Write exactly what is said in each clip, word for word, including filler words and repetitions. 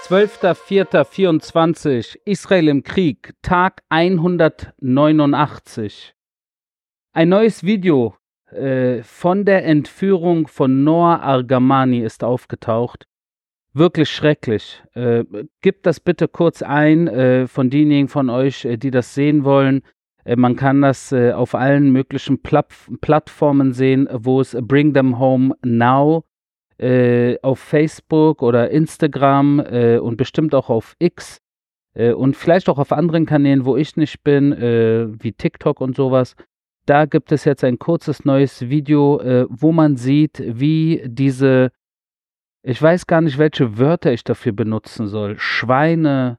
zwölfter vierter vierundzwanzig, Israel im Krieg, Tag hundertneunundachtzig. Ein neues Video äh, von der Entführung von Noa Argamani ist aufgetaucht. Wirklich schrecklich. Äh, gebt das bitte kurz ein äh, von denjenigen von euch, äh, die das sehen wollen. Äh, man kann das äh, auf allen möglichen Plat Plattformen sehen, wo es Bring Them Home Now äh, auf Facebook oder Instagram äh, und bestimmt auch auf X äh, und vielleicht auch auf anderen Kanälen, wo ich nicht bin, äh, wie TikTok und sowas. Da gibt es jetzt ein kurzes neues Video, äh, wo man sieht, wie diese, ich weiß gar nicht, welche Wörter ich dafür benutzen soll, Schweine,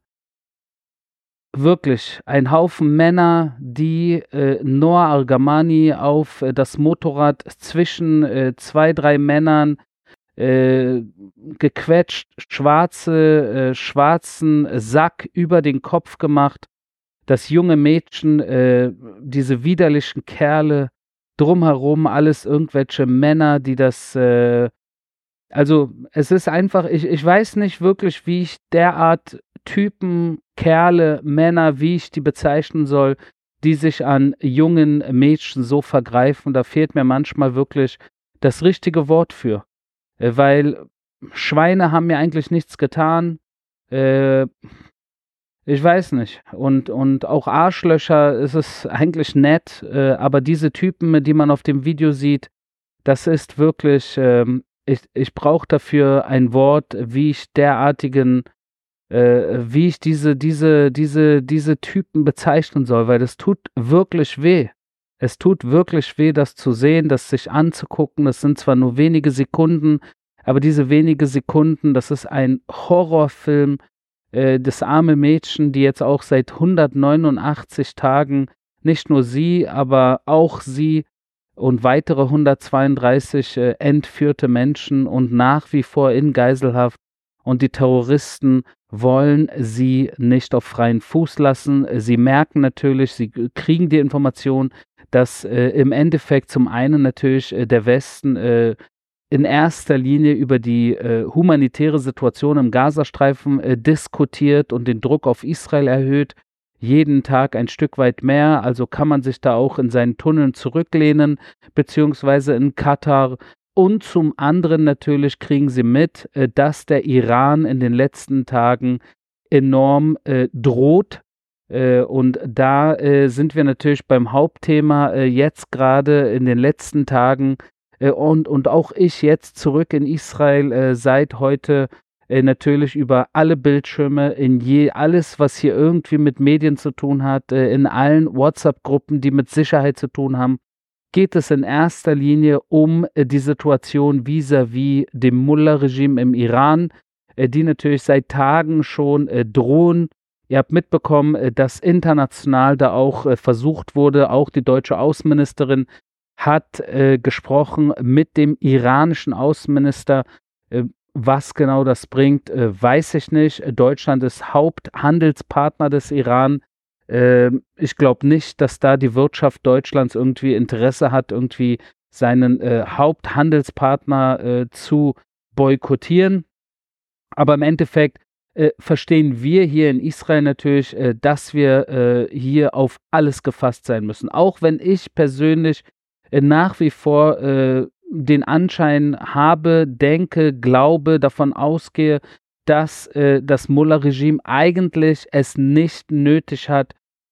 wirklich ein Haufen Männer, die äh, Noa Argamani auf äh, das Motorrad zwischen äh, zwei, drei Männern äh, gequetscht, schwarze, äh, schwarzen Sack über den Kopf gemacht. Das junge Mädchen, äh, diese widerlichen Kerle, drumherum alles irgendwelche Männer, die das, äh, also es ist einfach, ich, ich weiß nicht wirklich, wie ich derart Typen, Kerle, Männer, wie ich die bezeichnen soll, die sich an jungen Mädchen so vergreifen. Da fehlt mir manchmal wirklich das richtige Wort für, äh, weil Schweine haben mir eigentlich nichts getan, äh, ich weiß nicht. Und, und auch Arschlöcher ist es eigentlich nett, äh, aber diese Typen, die man auf dem Video sieht, das ist wirklich, ähm, ich, ich brauche dafür ein Wort, wie ich derartigen, äh, wie ich diese, diese, diese, diese Typen bezeichnen soll, weil das tut wirklich weh. Es tut wirklich weh, das zu sehen, das sich anzugucken. Das sind zwar nur wenige Sekunden, aber diese wenige Sekunden, das ist ein Horrorfilm. Das arme Mädchen, die jetzt auch seit hundertneunundachtzig Tagen, nicht nur sie, aber auch sie und weitere hundertzweiunddreißig äh, entführte Menschen und nach wie vor in Geiselhaft. Und die Terroristen wollen sie nicht auf freien Fuß lassen. Sie merken natürlich, sie kriegen die Information, dass äh, im Endeffekt zum einen natürlich äh, der Westen äh, in erster Linie über die äh, humanitäre Situation im Gazastreifen äh, diskutiert und den Druck auf Israel erhöht. Jeden Tag ein Stück weit mehr, also kann man sich da auch in seinen Tunneln zurücklehnen, beziehungsweise in Katar. Und zum anderen natürlich kriegen sie mit, äh, dass der Iran in den letzten Tagen enorm äh, droht. Äh, und da äh, sind wir natürlich beim Hauptthema äh, jetzt gerade in den letzten Tagen. Und, und auch ich jetzt zurück in Israel äh, seit heute äh, natürlich über alle Bildschirme, in je alles, was hier irgendwie mit Medien zu tun hat, äh, in allen WhatsApp-Gruppen, die mit Sicherheit zu tun haben, geht es in erster Linie um äh, die Situation vis-à-vis dem Mullah-Regime im Iran, äh, die natürlich seit Tagen schon äh, drohen. Ihr habt mitbekommen, äh, dass international da auch äh, versucht wurde, auch die deutsche Außenministerin hat äh, gesprochen mit dem iranischen Außenminister. Äh, was genau das bringt, äh, weiß ich nicht. Deutschland ist Haupthandelspartner des Iran. Äh, ich glaube nicht, dass da die Wirtschaft Deutschlands irgendwie Interesse hat, irgendwie seinen äh, Haupthandelspartner äh, zu boykottieren. Aber im Endeffekt äh, verstehen wir hier in Israel natürlich, äh, dass wir äh, hier auf alles gefasst sein müssen. Auch wenn ich persönlich nach wie vor äh, den Anschein habe, denke, glaube, davon ausgehe, dass äh, das Mullah-Regime eigentlich es nicht nötig hat,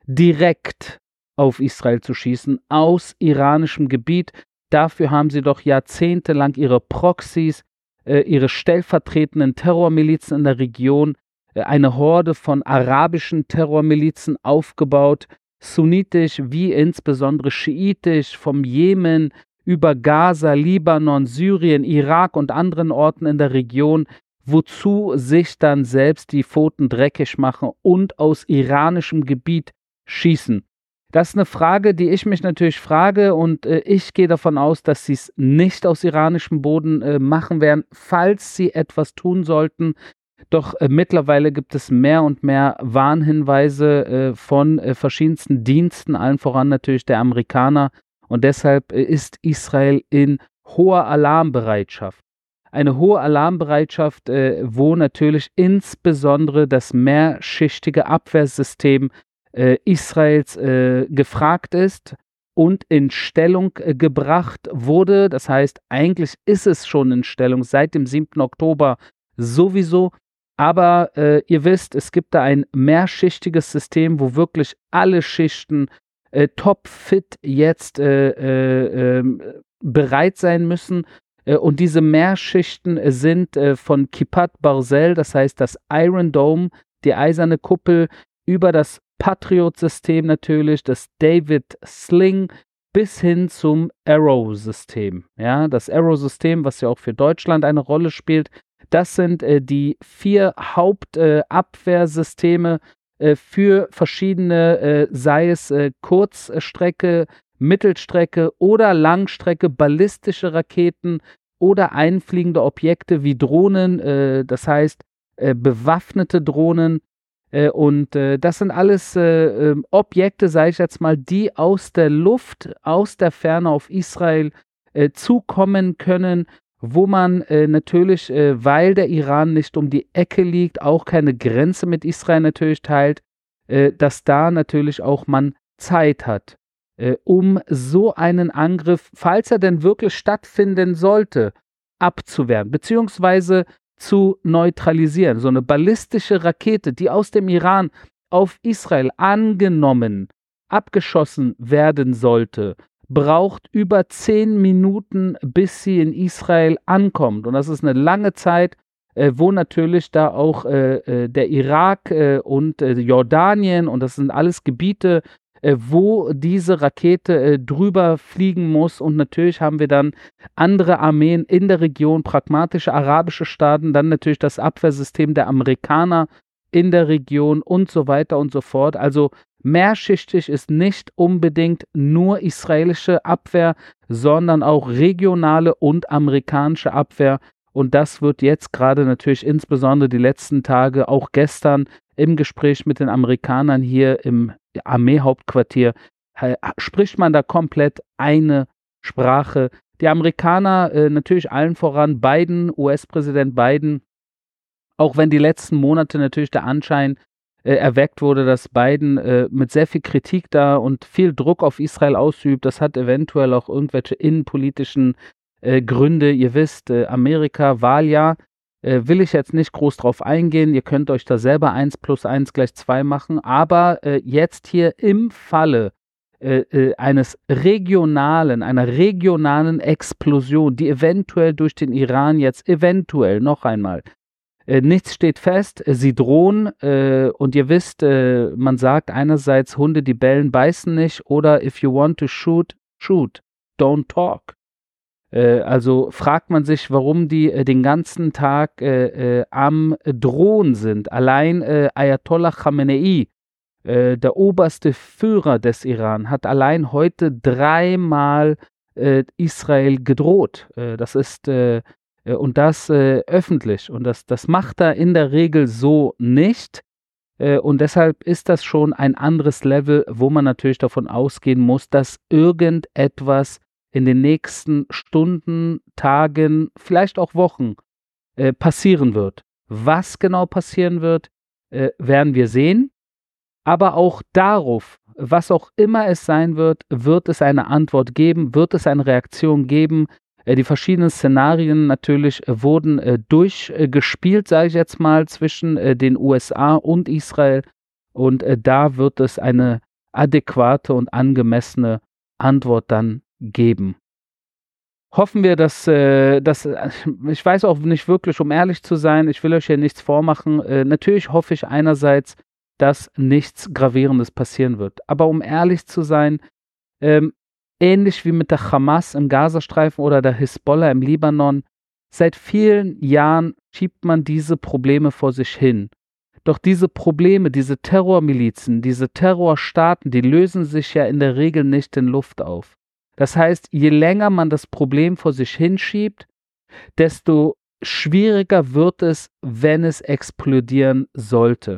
direkt auf Israel zu schießen, aus iranischem Gebiet. Dafür haben sie doch jahrzehntelang ihre Proxys, äh, ihre stellvertretenden Terrormilizen in der Region, äh, eine Horde von arabischen Terrormilizen aufgebaut, sunnitisch wie insbesondere schiitisch, vom Jemen über Gaza, Libanon, Syrien, Irak und anderen Orten in der Region, wozu sich dann selbst die Pfoten dreckig machen und aus iranischem Gebiet schießen. Das ist eine Frage, die ich mich natürlich frage und äh, ich gehe davon aus, dass sie es nicht aus iranischem Boden äh, machen werden, falls sie etwas tun sollten. Doch äh, mittlerweile gibt es mehr und mehr Warnhinweise äh, von äh, verschiedensten Diensten, allen voran natürlich der Amerikaner. Und deshalb äh, ist Israel in hoher Alarmbereitschaft. eine hohe Alarmbereitschaft, äh, wo natürlich insbesondere das mehrschichtige Abwehrsystem äh, Israels äh, gefragt ist und in Stellung äh, gebracht wurde. Das heißt, eigentlich ist es schon in Stellung seit dem siebten Oktober sowieso. Aber äh, ihr wisst, es gibt da ein mehrschichtiges System, wo wirklich alle Schichten äh, topfit jetzt äh, äh, äh, bereit sein müssen. Äh, und diese Mehrschichten äh, sind äh, von Kippat Barzel, das heißt das Iron Dome, die eiserne Kuppel, über das Patriot-System natürlich, das David Sling, bis hin zum Arrow-System. Ja, das Arrow-System, was ja auch für Deutschland eine Rolle spielt, das sind äh, die vier Hauptabwehrsysteme äh, für verschiedene, äh, sei es äh, Kurzstrecke, Mittelstrecke oder Langstrecke, ballistische Raketen oder einfliegende Objekte wie Drohnen, äh, das heißt äh, bewaffnete Drohnen. Äh, und äh, das sind alles äh, äh, Objekte, sage ich jetzt mal, die aus der Luft, aus der Ferne auf Israel äh, zukommen können, wo man äh, natürlich, äh, weil der Iran nicht um die Ecke liegt, auch keine Grenze mit Israel natürlich teilt, äh, dass da natürlich auch man Zeit hat, äh, um so einen Angriff, falls er denn wirklich stattfinden sollte, abzuwehren, beziehungsweise zu neutralisieren. So eine ballistische Rakete, die aus dem Iran auf Israel angenommen, abgeschossen werden sollte, braucht über zehn Minuten, bis sie in Israel ankommt. Und das ist eine lange Zeit, äh, wo natürlich da auch äh, äh, der Irak äh, und äh, Jordanien, und das sind alles Gebiete, äh, wo diese Rakete äh, drüber fliegen muss. Und natürlich haben wir dann andere Armeen in der Region, pragmatische arabische Staaten, dann natürlich das Abwehrsystem der Amerikaner in der Region und so weiter und so fort. Also mehrschichtig ist nicht unbedingt nur israelische Abwehr, sondern auch regionale und amerikanische Abwehr. Und das wird jetzt gerade natürlich insbesondere die letzten Tage, auch gestern im Gespräch mit den Amerikanern hier im Armeehauptquartier, spricht man da komplett eine Sprache. Die Amerikaner, äh, natürlich allen voran Biden, U S-Präsident Biden, auch wenn die letzten Monate natürlich der Anschein äh, erweckt wurde, dass Biden äh, mit sehr viel Kritik da und viel Druck auf Israel ausübt. Das hat eventuell auch irgendwelche innenpolitischen äh, Gründe. Ihr wisst, äh, Amerika, Wahljahr, äh, will ich jetzt nicht groß drauf eingehen. Ihr könnt euch da selber eins plus eins gleich zwei machen. Aber äh, jetzt hier im Falle äh, äh, eines regionalen, einer regionalen Explosion, die eventuell durch den Iran jetzt eventuell noch einmal Äh, nichts steht fest, äh, sie drohen äh, und ihr wisst, äh, man sagt einerseits, Hunde, die bellen, beißen nicht, oder if you want to shoot, shoot, don't talk. Äh, also fragt man sich, warum die äh, den ganzen Tag äh, äh, am Drohen sind. Allein äh, Ayatollah Khamenei, äh, der oberste Führer des Iran, hat allein heute dreimal äh, Israel gedroht. Äh, das ist äh, Und das äh, öffentlich. Und das, das macht er in der Regel so nicht. Äh, und deshalb ist das schon ein anderes Level, wo man natürlich davon ausgehen muss, dass irgendetwas in den nächsten Stunden, Tagen, vielleicht auch Wochen äh, passieren wird. Was genau passieren wird, äh, werden wir sehen. Aber auch darauf, was auch immer es sein wird, wird es eine Antwort geben, wird es eine Reaktion geben. Die verschiedenen Szenarien natürlich äh, wurden äh, durchgespielt, äh, sage ich jetzt mal, zwischen äh, den U S A und Israel. Und äh, da wird es eine adäquate und angemessene Antwort dann geben. Hoffen wir, dass, äh, dass äh, ich weiß auch nicht wirklich, um ehrlich zu sein, ich will euch hier nichts vormachen. Äh, natürlich hoffe ich einerseits, dass nichts Gravierendes passieren wird. Aber um ehrlich zu sein, ähm, ähnlich wie mit der Hamas im Gazastreifen oder der Hisbollah im Libanon, seit vielen Jahren schiebt man diese Probleme vor sich hin. Doch diese Probleme, diese Terrormilizen, diese Terrorstaaten, die lösen sich ja in der Regel nicht in Luft auf. Das heißt, je länger man das Problem vor sich hinschiebt, desto schwieriger wird es, wenn es explodieren sollte.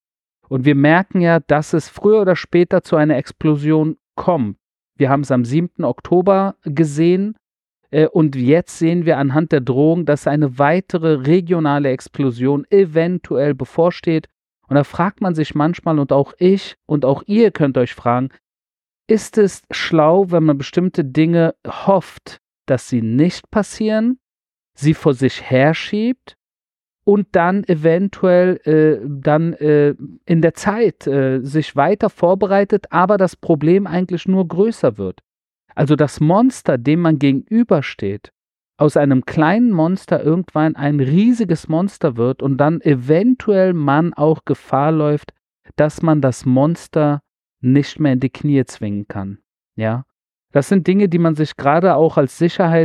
Und wir merken ja, dass es früher oder später zu einer Explosion kommt. Wir haben es am siebten Oktober gesehen. Äh, und jetzt sehen wir anhand der Drohung, dass eine weitere regionale Explosion eventuell bevorsteht. Und da fragt man sich manchmal, und auch ich und auch ihr könnt euch fragen, ist es schlau, wenn man bestimmte Dinge hofft, dass sie nicht passieren, sie vor sich herschiebt und dann eventuell äh, dann äh, in der Zeit äh, sich weiter vorbereitet, aber das Problem eigentlich nur größer wird? Also das Monster, dem man gegenübersteht, aus einem kleinen Monster irgendwann ein riesiges Monster wird und dann eventuell man auch Gefahr läuft, dass man das Monster nicht mehr in die Knie zwingen kann. Ja, das sind Dinge, die man sich gerade auch als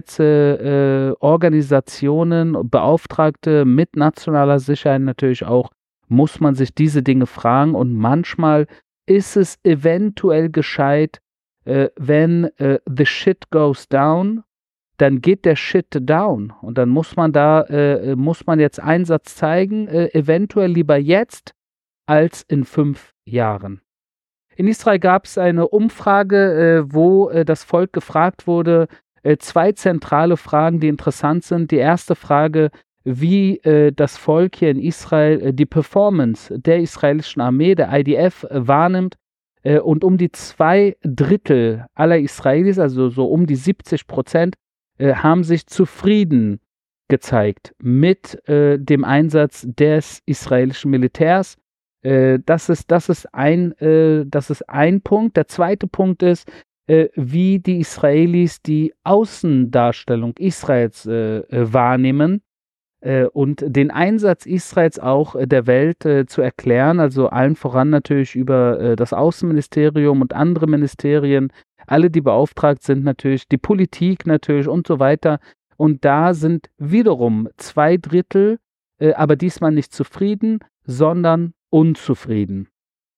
Sicherheitsorganisationen, äh, Beauftragte mit nationaler Sicherheit natürlich auch, muss man sich diese Dinge fragen und manchmal ist es eventuell gescheit, äh, wenn äh, the shit goes down, dann geht der Shit down und dann muss man da, äh, muss man jetzt Einsatz zeigen, äh, eventuell lieber jetzt als in fünf Jahren. In Israel gab es eine Umfrage, äh, wo äh, das Volk gefragt wurde, äh, zwei zentrale Fragen, die interessant sind. Die erste Frage, wie äh, das Volk hier in Israel äh, die Performance der israelischen Armee, der I D F, äh, wahrnimmt. Äh, und um die zwei Drittel aller Israelis, also so um die siebzig Prozent, äh, haben sich zufrieden gezeigt mit äh, dem Einsatz des israelischen Militärs. Äh, das ist, das ist ein, äh, das ist ein Punkt. Der zweite Punkt ist, äh, wie die Israelis die Außendarstellung Israels äh, äh, wahrnehmen äh, und den Einsatz Israels auch äh, der Welt äh, zu erklären, also allen voran natürlich über äh, das Außenministerium und andere Ministerien, alle, die beauftragt sind natürlich, die Politik natürlich und so weiter. Und da sind wiederum zwei Drittel, äh, aber diesmal nicht zufrieden, sondern unzufrieden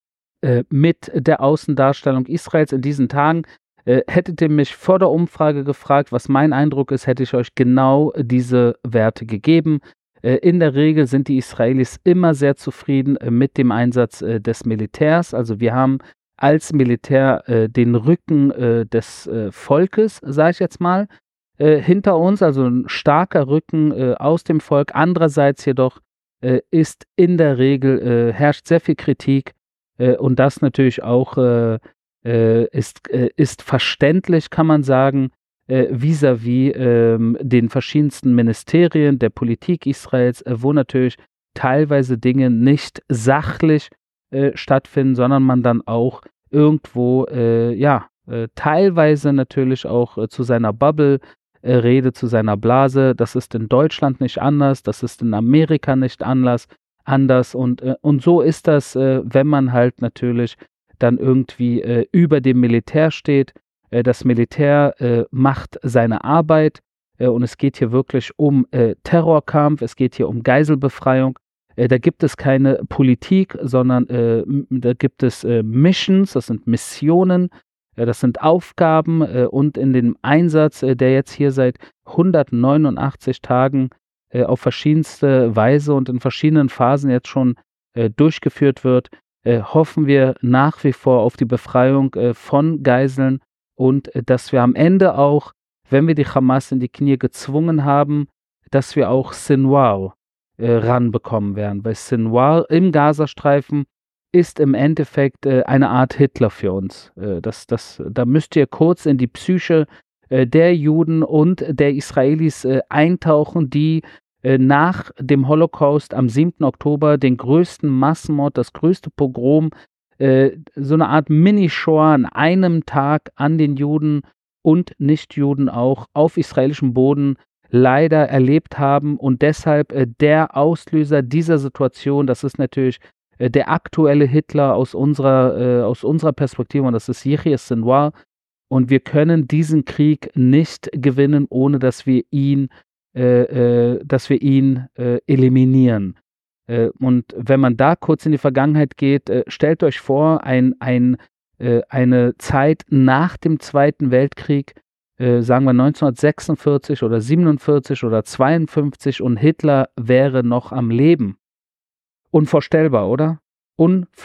äh, mit der Außendarstellung Israels in diesen Tagen. Äh, hättet ihr mich vor der Umfrage gefragt, was mein Eindruck ist, hätte ich euch genau diese Werte gegeben. Äh, in der Regel sind die Israelis immer sehr zufrieden äh, mit dem Einsatz äh, des Militärs. Also wir haben als Militär äh, den Rücken äh, des äh, Volkes, sage ich jetzt mal, äh, hinter uns, also ein starker Rücken äh, aus dem Volk. Andererseits jedoch äh, ist in der Regel, äh, herrscht sehr viel Kritik äh, und das natürlich auch äh, äh, ist, äh, ist verständlich, kann man sagen, äh, vis-à-vis ähm, den verschiedensten Ministerien der Politik Israels, äh, wo natürlich teilweise Dinge nicht sachlich äh, stattfinden, sondern man dann auch irgendwo, äh, ja, äh, teilweise natürlich auch äh, zu seiner Bubble äh, redet, zu seiner Blase. Das ist in Deutschland nicht anders, das ist in Amerika nicht anders, anders und, äh, und so ist das, äh, wenn man halt natürlich dann irgendwie äh, über dem Militär steht. Äh, das Militär äh, macht seine Arbeit äh, und es geht hier wirklich um äh, Terrorkampf, es geht hier um Geiselbefreiung. Äh, da gibt es keine Politik, sondern äh, da gibt es äh, Missions, das sind Missionen, äh, das sind Aufgaben äh, und in dem Einsatz, äh, der jetzt hier seit hundertneunundachtzig Tagen äh, auf verschiedenste Weise und in verschiedenen Phasen jetzt schon äh, durchgeführt wird, äh, hoffen wir nach wie vor auf die Befreiung äh, von Geiseln und äh, dass wir am Ende auch, wenn wir die Hamas in die Knie gezwungen haben, dass wir auch Sinwar äh, ranbekommen werden, weil Sinwar im Gazastreifen ist im Endeffekt äh, eine Art Hitler für uns. Äh, das, das, da müsst ihr kurz in die Psyche äh, der Juden und der Israelis äh, eintauchen, die äh, nach dem Holocaust am siebten Oktober den größten Massenmord, das größte Pogrom, äh, so eine Art Mini-Shoah an einem Tag an den Juden und Nichtjuden auch auf israelischem Boden leider erlebt haben und deshalb äh, der Auslöser dieser Situation, das ist natürlich äh, der aktuelle Hitler aus unserer, äh, aus unserer Perspektive und das ist Yahya Sinwar und wir können diesen Krieg nicht gewinnen, ohne dass wir ihn, äh, äh, dass wir ihn äh, eliminieren. Äh, und wenn man da kurz in die Vergangenheit geht, äh, stellt euch vor, ein, ein, äh, eine Zeit nach dem Zweiten Weltkrieg, Äh, sagen wir neunzehnhundertsechsundvierzig oder siebenundvierzig oder zweiundfünfzig und Hitler wäre noch am Leben. Unvorstellbar, oder?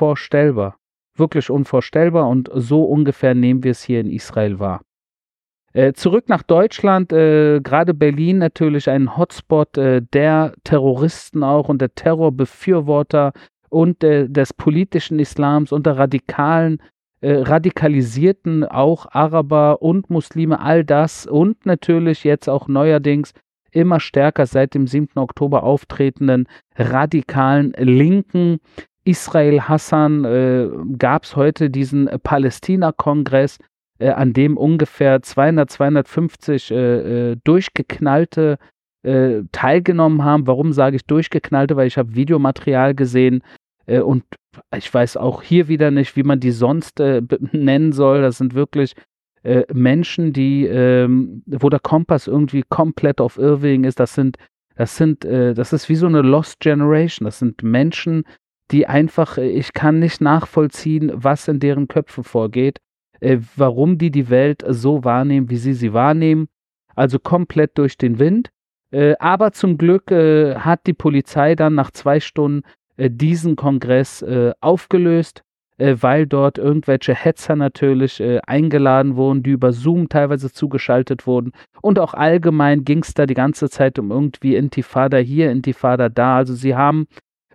Unvorstellbar. Wirklich unvorstellbar und so ungefähr nehmen wir es hier in Israel wahr. Äh, zurück nach Deutschland, äh, gerade Berlin natürlich ein Hotspot äh, der Terroristen auch und der Terrorbefürworter und äh, des politischen Islams und der radikalen, äh, radikalisierten auch Araber und Muslime, all das und natürlich jetzt auch neuerdings immer stärker seit dem siebten Oktober auftretenden radikalen Linken. Israel Hassan äh, gab es heute diesen Palästina-Kongress, äh, an dem ungefähr zweihundert, zweihundertfünfzig äh, äh, durchgeknallte äh, teilgenommen haben. Warum sage ich durchgeknallte? Weil ich habe Videomaterial gesehen äh, und ich weiß auch hier wieder nicht, wie man die sonst äh, nennen soll. Das sind wirklich äh, Menschen, die, ähm, wo der Kompass irgendwie komplett auf Irrwegen ist. Das sind, das sind, äh, das ist wie so eine Lost Generation. Das sind Menschen, die einfach, äh, ich kann nicht nachvollziehen, was in deren Köpfen vorgeht, äh, warum die die Welt so wahrnehmen, wie sie sie wahrnehmen. Also komplett durch den Wind. Äh, aber zum Glück äh, hat die Polizei dann nach zwei Stunden äh, diesen Kongress äh, aufgelöst, äh, weil dort irgendwelche Hetzer natürlich äh, eingeladen wurden, die über Zoom teilweise zugeschaltet wurden. Und auch allgemein ging es da die ganze Zeit um irgendwie Intifada hier, Intifada da. Also sie haben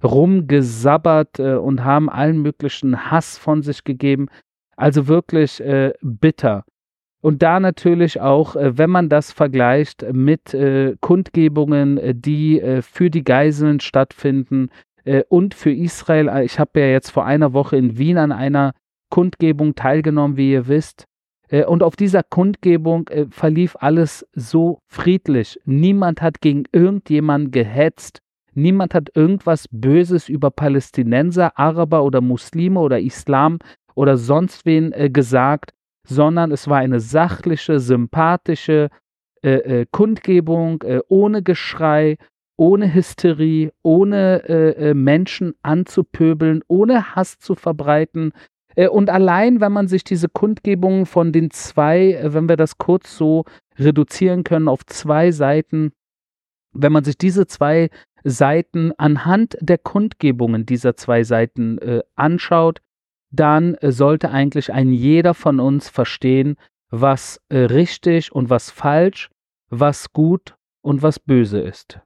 rumgesabbert äh, und haben allen möglichen Hass von sich gegeben. Also wirklich äh, bitter. Und da natürlich auch, äh, wenn man das vergleicht mit äh, Kundgebungen, äh, die äh, für die Geiseln stattfinden äh, und für Israel. Ich habe ja jetzt vor einer Woche in Wien an einer Kundgebung teilgenommen, wie ihr wisst. Äh, und auf dieser Kundgebung äh, verlief alles so friedlich. Niemand hat gegen irgendjemanden gehetzt. Niemand hat irgendwas Böses über Palästinenser, Araber oder Muslime oder Islam oder sonst wen äh, gesagt, sondern es war eine sachliche, sympathische äh, äh, Kundgebung, äh, ohne Geschrei, ohne Hysterie, ohne äh, äh, Menschen anzupöbeln, ohne Hass zu verbreiten. Äh, und allein, wenn man sich diese Kundgebungen von den zwei, äh, wenn wir das kurz so reduzieren können auf zwei Seiten, wenn man sich diese zwei Seiten anhand der Kundgebungen dieser zwei Seiten äh, anschaut, dann äh, sollte eigentlich ein jeder von uns verstehen, was äh, richtig und was falsch, was gut und was böse ist.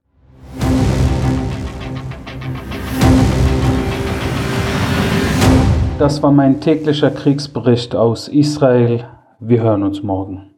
Das war mein täglicher Kriegsbericht aus Israel. Wir hören uns morgen.